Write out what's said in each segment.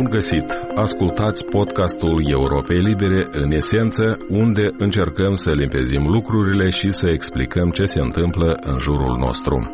găsit! Ascultați podcastul Europei Libere, în esență, unde încercăm să limpezim lucrurile și să explicăm ce se întâmplă în jurul nostru.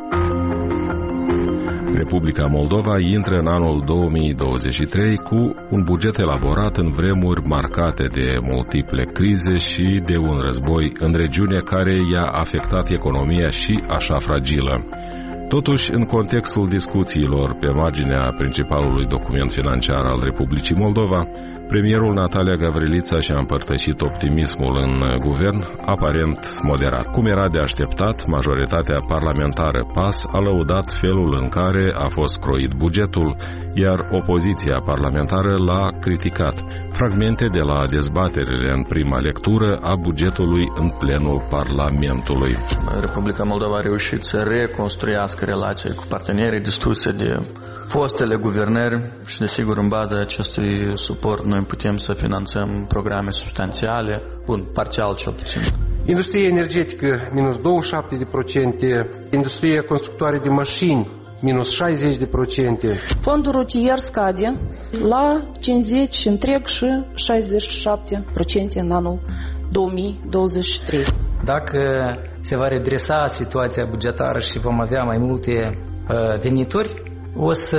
Republica Moldova intră în anul 2023 cu un buget elaborat în vremuri marcate de multiple crize și de un război în regiune care i-a afectat economia și așa fragilă. Totuși, în contextul discuțiilor pe marginea principalului document financiar al Republicii Moldova, premierul Natalia Gavrilița și-a împărtășit optimismul în guvern, aparent moderat. Cum era de așteptat, majoritatea parlamentară PAS a lăudat felul în care a fost croit bugetul, iar opoziția parlamentară l-a criticat. Fragmente de la dezbaterile în prima lectură a bugetului în plenul Parlamentului. Republica Moldova a reușit să reconstruiască relații cu partenerii distruse de fostele guvernări și, desigur, în baza acestui suport noi putem să finanțăm programe substanțiale, parțial cel puțin. Industria energetică, minus 27%, industria constructoare de mașini, minus 60%. Fondul rutier scade la 50 întreg și 67% în anul 2023. Dacă se va redresa situația bugetară și vom avea mai multe venituri, o să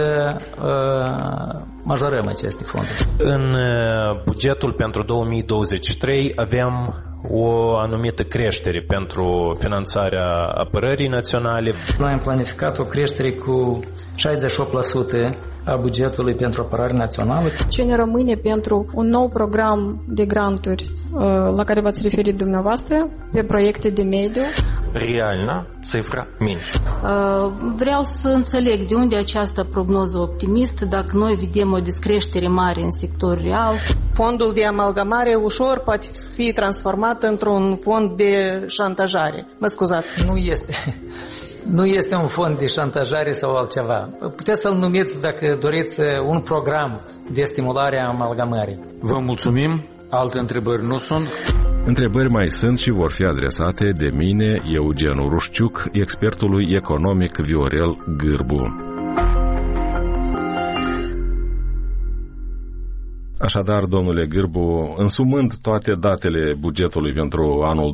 majorăm aceste fonduri. În bugetul pentru 2023 avem o anumită creștere pentru finanțarea apărării naționale. Noi am planificat o creștere cu 68% a bugetului pentru apărare națională. Ce ne rămâne pentru un nou program de granturi la care v-ați referit dumneavoastră, pe proiecte de mediu? Realna cifra minimă. Vreau să înțeleg de unde această prognoză optimistă dacă noi vedem o descreștere mare în sectorul real. Fondul de amalgamare ușor poate fi transformat într-un fond de șantajare. Mă scuzați. Nu este un fond de șantajare sau altceva. Puteți să-l numiți, dacă doriți, un program de stimulare a amalgamării. Vă mulțumim. Alte întrebări nu sunt. Întrebări mai sunt și vor fi adresate de mine, Eugen Urușciuc, expertului economic Viorel Gârbu. Așadar, domnule Gârbu, însumând toate datele bugetului pentru anul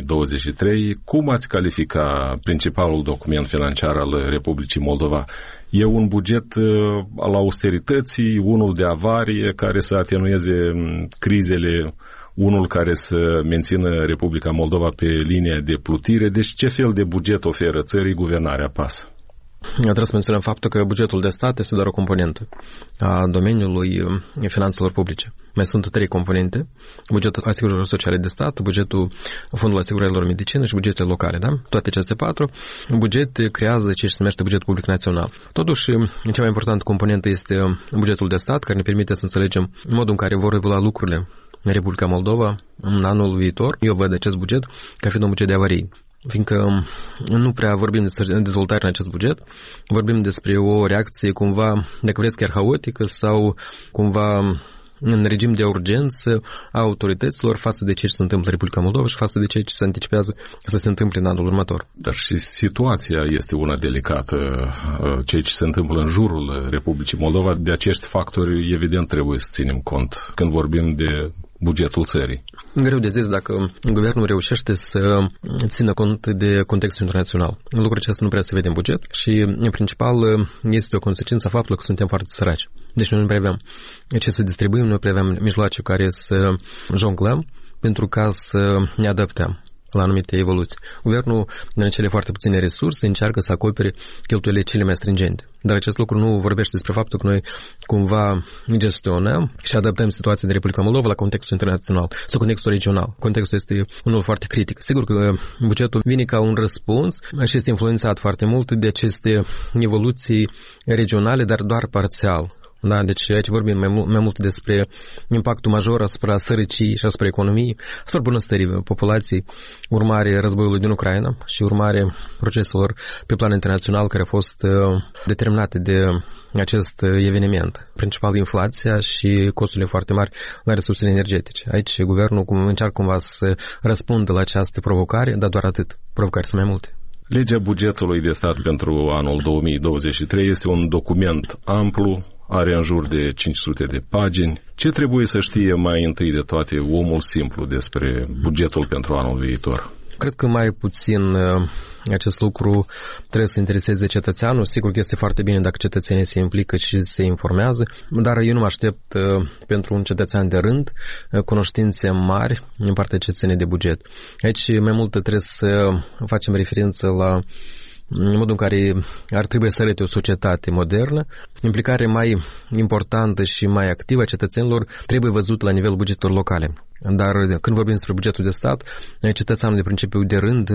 2023, cum ați califica principalul document financiar al Republicii Moldova? E un buget al austerității, unul de avarie care să atenueze crizele, unul care să mențină Republica Moldova pe linia de plutire? Deci ce fel de buget oferă țării guvernarea PAS? Trebuie să menționăm faptul că bugetul de stat este doar o componentă a domeniului finanțelor publice. Mai sunt 3 componente: bugetul asigurărilor sociale de stat, bugetul Fondului Asigurărilor Medicină și bugetele locale. Da? Toate aceste 4 bugete creează ce se numește buget public național. Totuși, cea mai importantă componentă este bugetul de stat, care ne permite să înțelegem modul în care vor evolua lucrurile în Republica Moldova în anul viitor. Eu văd acest buget ca fiind un buget de avarii, fiindcă nu prea vorbim despre dezvoltare în acest buget, vorbim despre o reacție cumva, dacă vreți, chiar haotică sau cumva în regim de urgență a autorităților față de ce se întâmplă în Republica Moldova și față de ce se anticipează să se întâmple în anul următor. Dar și situația este una delicată, ceea ce se întâmplă în jurul Republicii Moldova. De acești factori, evident, trebuie să ținem cont când vorbim de bugetul țării. Greu de zis dacă guvernul reușește să țină cont de contextul internațional. Lucrul acesta nu prea se vede în buget și, în principal, este o consecință a faptului că suntem foarte săraci. Deci noi nu prea avem ce să distribuim, nu prea avem mijloace care să jonglăm pentru ca să ne adaptăm la anumite evoluții. Guvernul, în cele foarte puține resurse, încearcă să acopere cheltuielile cele mai stringente. Dar acest lucru nu vorbește despre faptul că noi cumva gestionăm și adaptăm situația de Republica Moldova la contextul internațional sau contextul regional. Contextul este unul foarte critic. Sigur că bugetul vine ca un răspuns și este influențat foarte mult de aceste evoluții regionale, dar doar parțial. Da, deci aici vorbim mai mult despre impactul major asupra sărăciei și asupra economiei, asupra bunăstării populației, urmare războiului din Ucraina și urmare proceselor pe plan internațional care au fost determinate de acest eveniment. Principal inflația și costurile foarte mari la resursele energetice. Aici guvernul încearcă cumva să răspundă la această provocare, dar doar atât. Provocări sunt mai multe. Legea bugetului de stat pentru anul 2023 este un document amplu, are în jur de 500 de pagini. Ce trebuie să știe mai întâi de toate omul simplu despre bugetul pentru anul viitor? Cred că mai puțin acest lucru trebuie să intereseze cetățeanul. Sigur că este foarte bine dacă cetățenii se implică și se informează, dar eu nu mă aștept pentru un cetățean de rând cunoștințe mari din partea cetățenii de buget. Aici mai mult trebuie să facem referință la modul în care ar trebui să arate o societate modernă. Implicare mai importantă și mai activă a cetățenilor trebuie văzută la nivelul bugetelor locale. Dar când vorbim despre bugetul de stat, cetățeanul de principiu de rând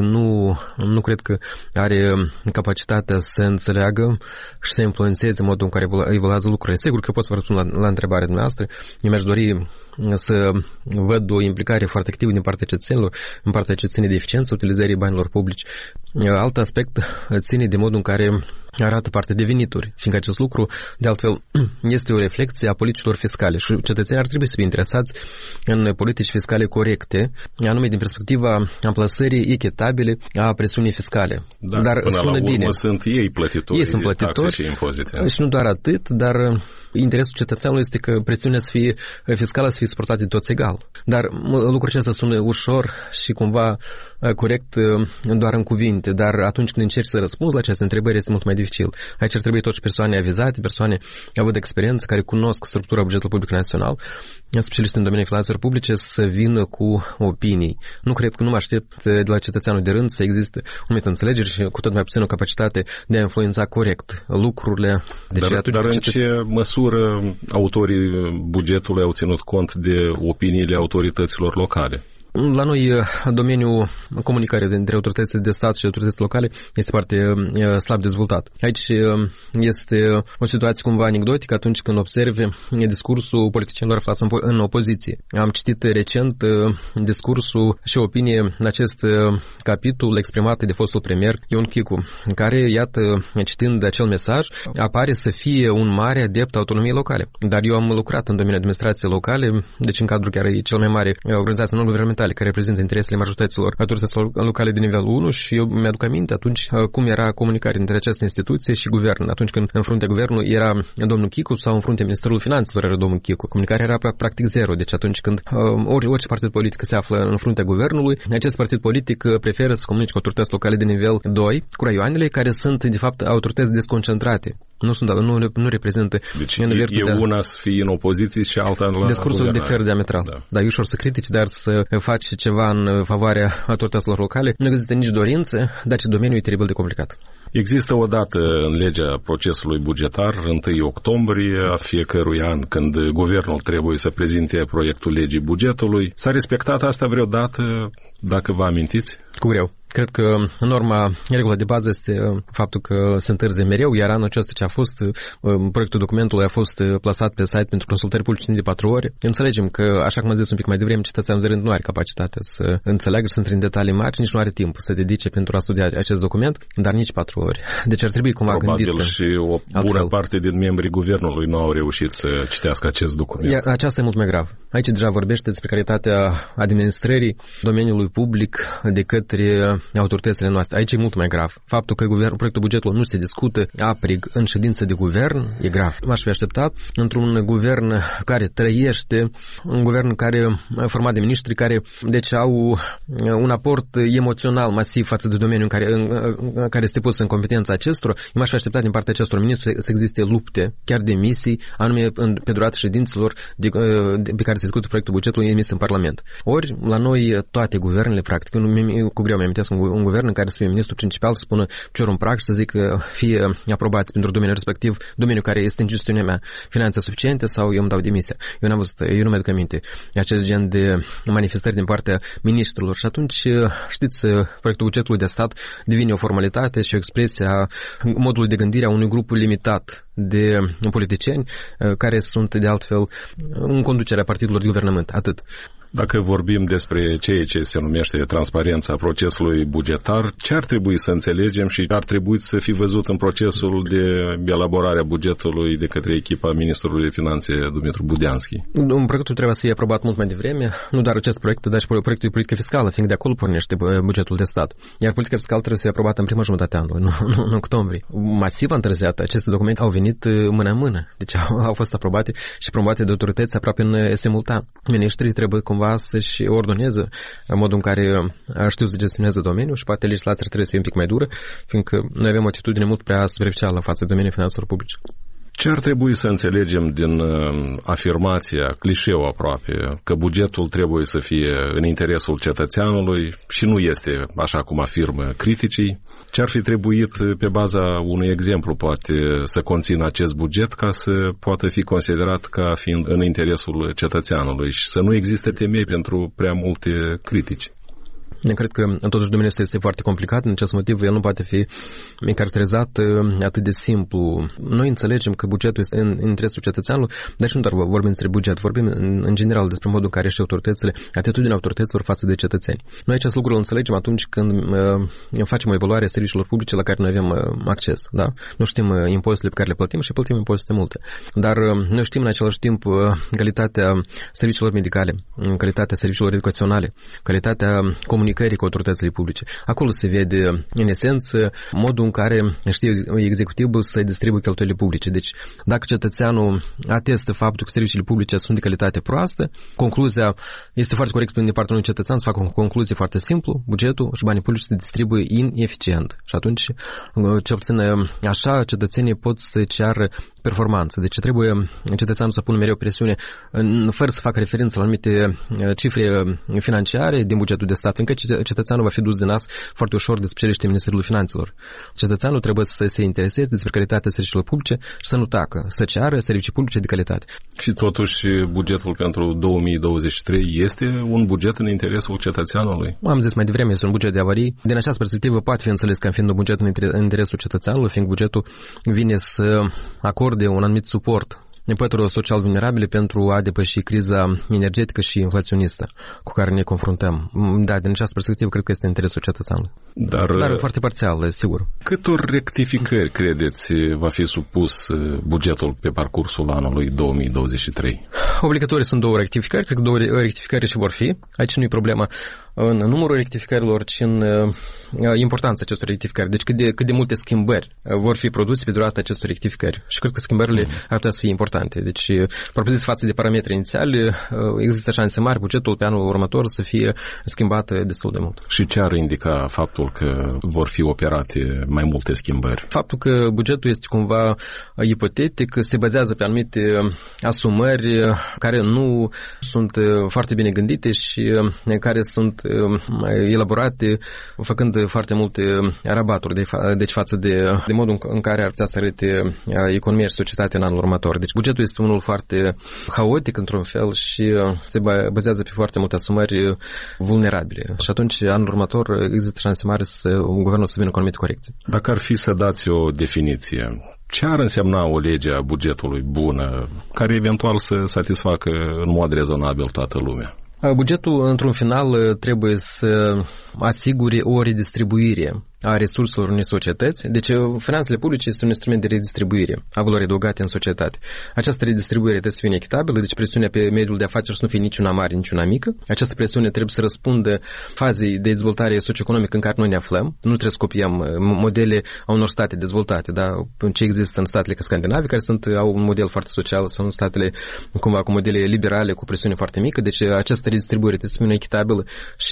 nu cred că are capacitatea să înțeleagă și să influențeze modul în care evoluează lucrurile. Sigur că pot să vă răspund la întrebarea dumneavoastră. Eu mi-aș dori să văd o implicare foarte activă din partea cetățenilor, în partea cetățenii de eficiență, utilizării banilor publici. Alt aspect ține de modul în care arată partea de venituri, fiindcă acest lucru, de altfel, este o reflecție a politicilor fiscale și cetățenii ar trebui să fie interesați în politici fiscale corecte, anume din perspectiva amplasării echitabile a presiunii fiscale. Da, dar până sună la urmă bine. Sunt ei plătitori, ei sunt plătitori și impozite. Și nu doar atât, dar interesul cetățeanului este că presiunea fiscală să fie suportată de toți egal. Dar lucrul acesta sună ușor și cumva corect doar în cuvinte, dar atunci când încerci să răspunzi la aceste întrebări este mult mai dificil. Aici ar trebui toți persoane avizate, persoane având experiență, care cunosc structura bugetului public național, specialiști în domeniul finanțelor publice, să vină cu opinii. Nu cred că nu mă aștept de la cetățeanul de rând să existe o anumită înțelegere și cu tot mai puțin o capacitate de a influența corect lucrurile. Deci dar în ce măsură autorii bugetului au ținut cont de opiniile autorităților locale? La noi, domeniul comunicării dintre autoritățile de stat și autoritățile locale este foarte slab dezvoltat. Aici este o situație cumva anecdotică atunci când observi discursul politicienilor aflați în opoziție. Am citit recent discursul și opinie în acest capitol exprimat de fostul premier Ion Chicu, în care, iată, citind acel mesaj, apare să fie un mare adept autonomiei locale. Dar eu am lucrat în domeniul administrației locale, deci în cadrul chiar cel mai mare organizație non-guvernamentale care reprezintă interesele majorităților autorităților locale de nivelul 1 și eu mi-aduc aminte atunci cum era comunicarea între această instituție și guvern. Atunci când în fruntea guvernului era domnul Chicu sau în fruntea Ministerului Finanțelor era domnul Chicu. Comunicarea era practic zero. Deci atunci când orice partid politic se află în fruntea guvernului, acest partid politic preferă să comunice cu autorități locale de nivel 2, cu raioanele, care sunt de fapt autorități desconcentrate. Nu reprezintă... Deci e una să fie în opoziție și alta la discursul diferă diametral. Da. Dar e ușor să critici, dar să faci ceva în favoarea autorităților locale. Nu există nici dorință, dar ce domeniul e teribil de complicat. Există o dată în legea procesului bugetar, 1 octombrie a fiecărui an, când guvernul trebuie să prezinte proiectul legii bugetului. S-a respectat asta vreodată, dacă vă amintiți? Cu greu. Cred că regula de bază este faptul că se întârzie mereu, iar anul acesta ce a fost, proiectul documentului a fost plasat pe site pentru consultări publice de 4 ore. Înțelegem că, așa cum am zis un pic mai devreme, cetățeanul de rând nu are capacitatea să înțeleagă și să intre în detalii mari, nici nu are timp să dedice pentru a studia acest document, dar nici 4 ore. Deci ar trebui cumva gândit. Probabil și o bună parte din membrii guvernului nu au reușit să citească acest document. Aceasta e mult mai grav. Aici deja vorbește despre calitatea administrării domeniului public de către autoritățile noastre. Aici e mult mai grav. Faptul că proiectul bugetului nu se discută aprig în ședință de guvern e grav. M-aș fi așteptat într-un guvern care trăiește, un guvern care format de miniștri care deci au un aport emoțional masiv față de domeniul care este pus în competența acestora. Eu m-aș fi așteptat din partea acestor miniștri să existe lupte, chiar demisii, anume pe durata ședințelor pe care se discută proiectul bugetului emis în Parlament. Ori, la noi toate guvernele, practic, cu greu mi-amintesc un guvern în care să fie ministrul principal să spună ce ori un prag și să zică fie aprobați pentru domeniul respectiv, domeniul care este în gestiunea mea, finanțe suficiente sau eu îmi dau demisia. Eu nu mi-aduc aminte acest gen de manifestări din partea ministrilor și atunci, știți, proiectul bugetului de stat devine o formalitate și o expresie a modului de gândire a unui grup limitat de politicieni care sunt de altfel în conducerea partidelor de guvernământ. Atât. Dacă vorbim despre ceea ce se numește transparența procesului bugetar, ce ar trebui să înțelegem și ar trebui să fi văzut în procesul de elaborare a bugetului de către echipa Ministrului de Finanțe, Dumitru Budeanski? Proiectul trebuie să fie aprobat mult mai devreme, nu doar acest proiect, dar și proiectul de politică fiscală, fiindcă de acolo pornește bugetul de stat. Iar politica fiscală trebuie să fie aprobată în prima jumătate a anului, nu în octombrie. Masiv întârziat, aceste documente au venit venit mână-mână. Deci au fost aprobate și promovate de autorități aproape în simultan. Ministrii trebuie cumva să-și ordoneze modul în care știu să gestioneze domeniul și poate legislația trebuie să fie un pic mai dură, fiindcă noi avem o atitudine mult prea superficială față de domeniul finanțelor publice. Ce ar trebui să înțelegem din afirmația, clișeu aproape, că bugetul trebuie să fie în interesul cetățeanului și nu este așa cum afirmă criticii? Ce ar fi trebuit pe baza unui exemplu poate să conțină acest buget ca să poată fi considerat ca fiind în interesul cetățeanului și să nu existe temei pentru prea multe critici? Eu cred că totuși domeniul ăsta este foarte complicat, în acest motiv el nu poate fi caracterizat atât de simplu. Noi înțelegem că bugetul este în interesul cetățeanului, dar și nu doar vorbim despre buget, vorbim în general despre modul în care și autoritățile, atitudinea autorităților față de cetățeni. Noi acest lucru îl înțelegem atunci când facem o evaluare a serviciilor publice la care noi avem acces. Da? Nu știm impozitele pe care le plătim și plătim impozite multe. Dar noi știm în același timp calitatea serviciilor medicale, calitatea serviciilor educaționale, calitatea comunicării cu autoritățile publice. Acolo se vede, în esență, modul în care știe executivul să distribuie cheltuielile publice. Deci, dacă cetățeanul atestă faptul că serviciile publice sunt de calitate proastă, concluzia este foarte corect din partea unui cetățean să facă o concluzie foarte simplu, bugetul și banii publici se distribuie ineficient. Și atunci, ce puțin așa, cetățenii pot să ceară performanță. Deci trebuie cetățeanul să pună mereu presiune fără să facă referință la anumite cifre financiare din bugetul de stat, încă cetățeanul va fi dus de nas foarte ușor despre ceriște Ministerului Finanțelor. Cetățeanul trebuie să se intereseze despre calitatea serviciilor publice și să nu tacă, să ceară servicii publice de calitate. Și totuși bugetul pentru 2023 este un buget în interesul cetățeanului? Am zis mai devreme, este un buget de avarii. Din această perspectivă poate fi înțeles ca fiind un buget în interesul cetățeanului, fiindcă bugetul vine să acorde un anumit suport păturilor social vulnerabile pentru a depăși criza energetică și inflaționistă cu care ne confruntăm. Da, din această perspectivă cred că este interesul cetățeanului. Dar foarte parțial, sigur. Câtor rectificări credeți va fi supus bugetul pe parcursul anului 2023? Obligatorii sunt 2 rectificări, cred că 2 rectificări și vor fi. Aici nu e problema în numărul rectificărilor, ci în importanța acestor rectificări. Deci cât de multe schimbări vor fi produse pe durata acestor rectificări. Și cred că schimbările ar putea să fie importante. Deci, propus față de parametri inițiali, există șanse mari bugetul pe anul următor să fie schimbat destul de mult. Și ce ar indica faptul că vor fi operate mai multe schimbări? Faptul că bugetul este cumva ipotetic, se bazează pe anumite asumări care nu sunt foarte bine gândite și care sunt elaborate făcând foarte multe rabaturi deci față de modul în care ar putea să arate economia și societatea în anul următor. Deci bugetul este unul foarte haotic într-un fel și se bazează pe foarte multe asumări vulnerabile. Și atunci, anul următor, există șanse mari guvernul să vină cu anumite corecții. Dacă ar fi să dați o definiție, ce ar însemna o lege a bugetului bună, care eventual să satisfacă în mod rezonabil toată lumea? Bugetul, într-un final, trebuie să asigure o redistribuire a resurselor unei societăți. Deci, finanțele publice este un instrument de redistribuire a valorii adăugate în societate. Această redistribuire trebuie să fie echitabilă, deci presiunea pe mediul de afaceri să nu fie niciuna mare, niciuna mică. Această presiune trebuie să răspundă fazei de dezvoltare socioeconomică în care noi ne aflăm. Nu trebuie să copiem modele a unor state dezvoltate, da? Ce există în statele scandinave, care au un model foarte social, sau în statele cumva cu modele liberale, cu presiune foarte mică. Deci, această redistribuire trebuie să fie echitabilă și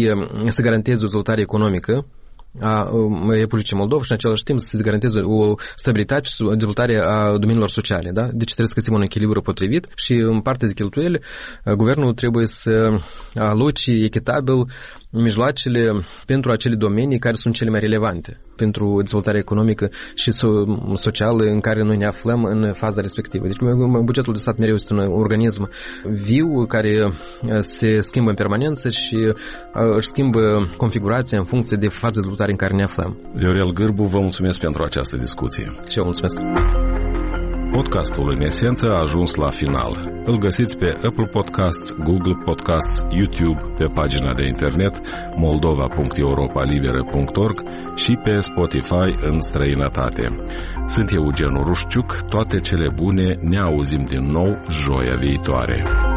să garanteze o dezvoltare economică a Republicii Moldova și în același timp să se garanteze o stabilitate și o dezvoltare a domeniilor sociale. Da? Deci trebuie să găsim un echilibru potrivit și în partea de cheltuieli guvernul trebuie să aloce echitabil mijloacele pentru acele domenii care sunt cele mai relevante pentru dezvoltarea economică și socială în care noi ne aflăm în faza respectivă. Deci bugetul de stat mereu este un organism viu care se schimbă în permanență și își schimbă configurația în funcție de faza de dezvoltare în care ne aflăm. Viorel Gârbu, vă mulțumesc pentru această discuție. Și eu mulțumesc. Podcastul în esență a ajuns la final. Îl găsiți pe Apple Podcasts, Google Podcasts, YouTube, pe pagina de internet moldova.europalibera.org și pe Spotify în străinătate. Sunt Eugen Rușciuc, toate cele bune, ne auzim din nou joia viitoare.